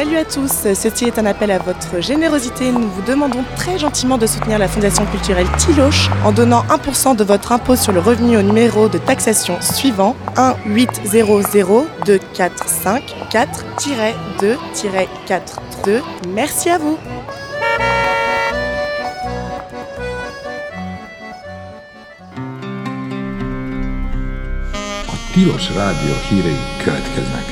Salut à tous, ceci est un appel à votre générosité. Nous vous demandons très gentiment de soutenir la Fondation culturelle Tiloche en donnant 1% de votre impôt sur le revenu au numéro de taxation suivant 1800245-4-2-42. Merci à vous. A Tilos Rádió hírei következnek.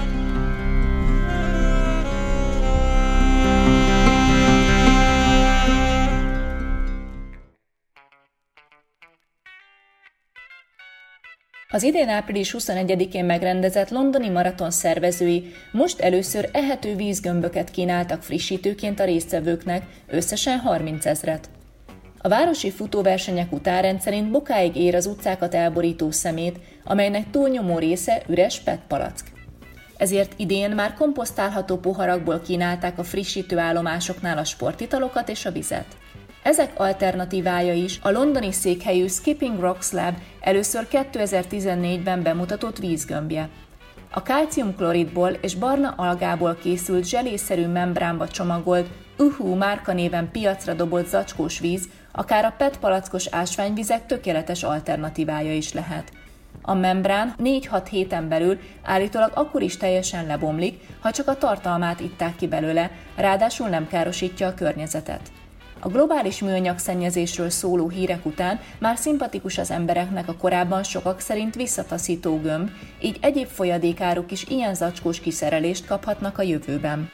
Az idén április 21-én megrendezett londoni maraton szervezői most először ehető vízgömböket kínáltak frissítőként a résztvevőknek, összesen 30 000-et. A városi futóversenyek után rendszerint bokáig ér az utcákat elborító szemét, amelynek túlnyomó része üres PET-palack. Ezért idén már komposztálható poharakból kínálták a frissítőállomásoknál a sportitalokat és a vizet. Ezek alternatívája is a londoni székhelyű Skipping Rocks Lab először 2014-ben bemutatott vízgömbje. A kálciumkloridból és barna algából készült zselészerű membránba csomagolt, Uhu márkanéven piacra dobott zacskós víz, akár a PET palackos ásványvizek tökéletes alternatívája is lehet. A membrán 4-6 héten belül állítólag akkor is teljesen lebomlik, ha csak a tartalmát itták ki belőle, ráadásul nem károsítja a környezetet. A globális műanyagszennyezésről szóló hírek után már szimpatikus az embereknek a korábban sokak szerint visszataszító gömb, így egyéb folyadékáruk is ilyen zacskós kiszerelést kaphatnak a jövőben.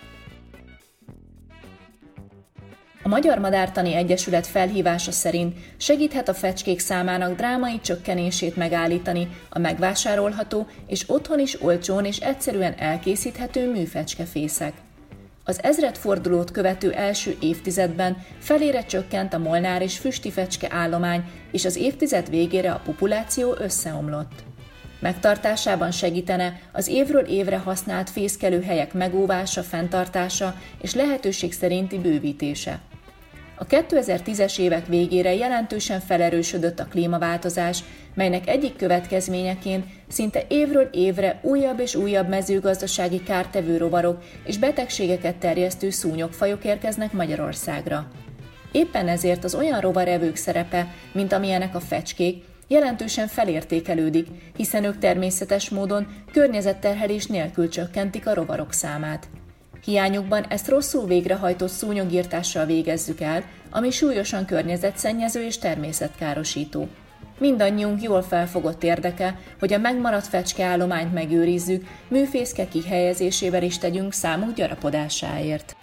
A Magyar Madártani Egyesület felhívása szerint segíthet a fecskék számának drámai csökkenését megállítani a megvásárolható és otthon is olcsón és egyszerűen elkészíthető műfecskefészek. Az ezredfordulót követő első évtizedben felére csökkent a molnár és füstifecske állomány, és az évtized végére a populáció összeomlott. Megtartásában segítene az évről évre használt fészkelőhelyek megóvása, fenntartása és lehetőség szerinti bővítése. A 2010-es évek végére jelentősen felerősödött a klímaváltozás, melynek egyik következményeként szinte évről évre újabb és újabb mezőgazdasági kártevő rovarok és betegségeket terjesztő szúnyogfajok érkeznek Magyarországra. Éppen ezért az olyan rovarevők szerepe, mint amilyenek a fecskék, jelentősen felértékelődik, hiszen ők természetes módon környezetterhelés nélkül csökkentik a rovarok számát. Hiányukban ezt rosszul végrehajtott szúnyogirtással végezzük el, ami súlyosan környezetszennyező és természetkárosító. Mindannyiunk jól felfogott érdeke, hogy a megmaradt fecskeállományt megőrizzük, műfészke kihelyezésével is tegyünk számuk gyarapodásáért.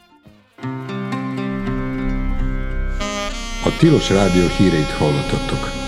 A Tilos Rádió híreit hallottattok.